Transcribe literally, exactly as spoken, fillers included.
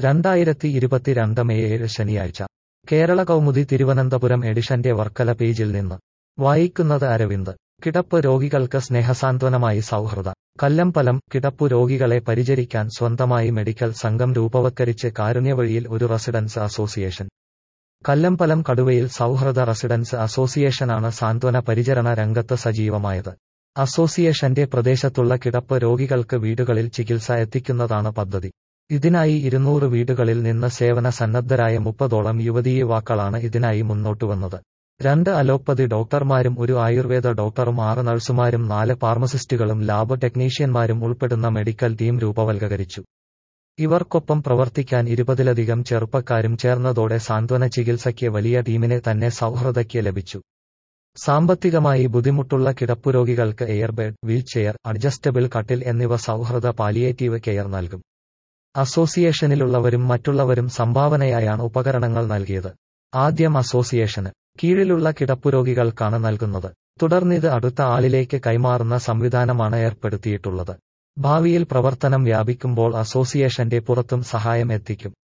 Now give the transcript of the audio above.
രണ്ടായിരത്തി ഇരുപത്തിരണ്ട് മെയ് ഏഴ് ശനിയാഴ്ച കേരള കൗമുദി തിരുവനന്തപുരം എഡിഷന്റെ വർക്കല പേജിൽ നിന്ന് വായിക്കുന്നത് അരവിന്ദ്. കിടപ്പ് രോഗികൾക്ക് സ്നേഹസാന്ത്വനമായി സൗഹൃദ കല്ലമ്പലം. കിടപ്പു രോഗികളെ പരിചരിക്കാൻ സ്വന്തമായി മെഡിക്കൽ സംഘം രൂപവത്കരിച്ച് കാരുണ്യവഴിയിൽ ഒരു റെസിഡൻസ് അസോസിയേഷൻ. കല്ലമ്പലം കടുവയിൽ സൗഹൃദ റെസിഡൻസ് അസോസിയേഷനാണ് സാന്ത്വന പരിചരണ രംഗത്ത് സജീവമായത്. അസോസിയേഷന്റെ പ്രദേശത്തുള്ള കിടപ്പ് രോഗികൾക്ക് വീടുകളിൽ ചികിത്സ എത്തിക്കുന്നതാണ് പദ്ധതി. ഇതിനായി ഇരുന്നൂറ് വീടുകളിൽ നിന്ന് സേവന സന്നദ്ധരായ മുപ്പതോളം യുവതീയുവാക്കളാണ് ഇതിനായി മുന്നോട്ടുവന്നത്. രണ്ട് അലോപ്പതി ഡോക്ടർമാരും ഒരു ആയുർവേദ ഡോക്ടറും ആറ് നഴ്സുമാരും നാല് ഫാർമസിസ്റ്റുകളും ലാബ് ടെക്നീഷ്യന്മാരും ഉൾപ്പെടുന്ന മെഡിക്കൽ ടീം രൂപവൽക്കരിച്ചു. ഇവർക്കൊപ്പം പ്രവർത്തിക്കാൻ ഇരുപതിലധികം ചെറുപ്പക്കാരും ചേർന്നതോടെ സാന്ത്വന ചികിത്സയ്ക്ക് വലിയ ടീമിനെ തന്നെ സൗഹൃദയ്ക്ക് ലഭിച്ചു. സാമ്പത്തികമായി ബുദ്ധിമുട്ടുള്ള കിടപ്പുരോഗികൾക്ക് എയർബെഡ്, വീൽചെയർ, അഡ്ജസ്റ്റബിൾ കട്ടിൽ എന്നിവ സൗഹൃദ പാലിയേറ്റീവ് കെയർ നൽകും. അസോസിയേഷനിലുള്ളവരും മറ്റുള്ളവരും സംഭാവനയായാണ് ഉപകരണങ്ങൾ നൽകിയത്. ആദ്യം അസോസിയേഷന് കീഴിലുള്ള കിടപ്പുരോഗികൾക്കാണ് നൽകുന്നത്. തുടർന്നിത് അടുത്ത ആളിലേക്ക് കൈമാറുന്ന സംവിധാനമാണ് ഏർപ്പെടുത്തിയിട്ടുള്ളത്. ഭാവിയിൽ പ്രവർത്തനം വ്യാപിക്കുമ്പോൾ അസോസിയേഷന്റെ പുറത്തും സഹായം എത്തിക്കും.